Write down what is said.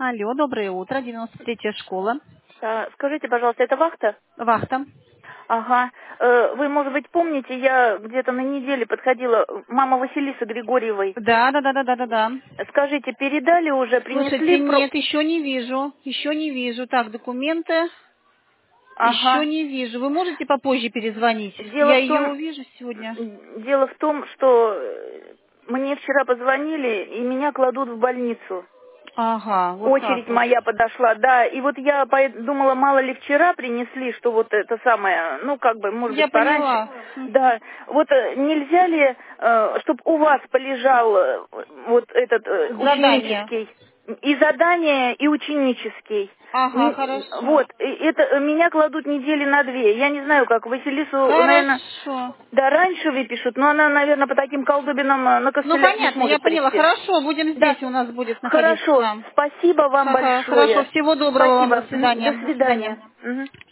Алло, доброе утро, 93-я школа. Скажите, пожалуйста, это вахта? Вахта. Ага. Вы, может быть, помните, я где-то на неделе подходила, мама Василисы Григорьевой. Да. Скажите, передали уже, Слушайте, принесли? нет, еще не вижу. Еще не вижу. Так, документы. Еще Ага. не вижу. Вы можете попозже перезвонить? Дело Я в ее том, увижу сегодня. что мне вчера позвонили, и меня кладут в больницу. Ага, вот Очередь так вот. моя подошла, да, и вот я думала, мало ли вчера принесли, что вот это самое, ну, как бы, может Я быть, пораньше. поняла. Да, вот нельзя ли, чтобы у вас полежал вот этот Задание. ученический, и задание, и ученический. Ага, хорошо. Вот, это меня кладут недели на 2. Я не знаю, как Василису, наверное, Хорошо. да, раньше выпишут, но она, наверное, по таким колдобинам на Ну, костылях не понятно, я сможет поняла. прийти. Хорошо, будем Да, здесь, у нас будет находиться к хорошо. вам. Спасибо вам Ага, хорошо, большое. всего доброго вам, до Спасибо. свидания. До До свидания. свидания. Мгм.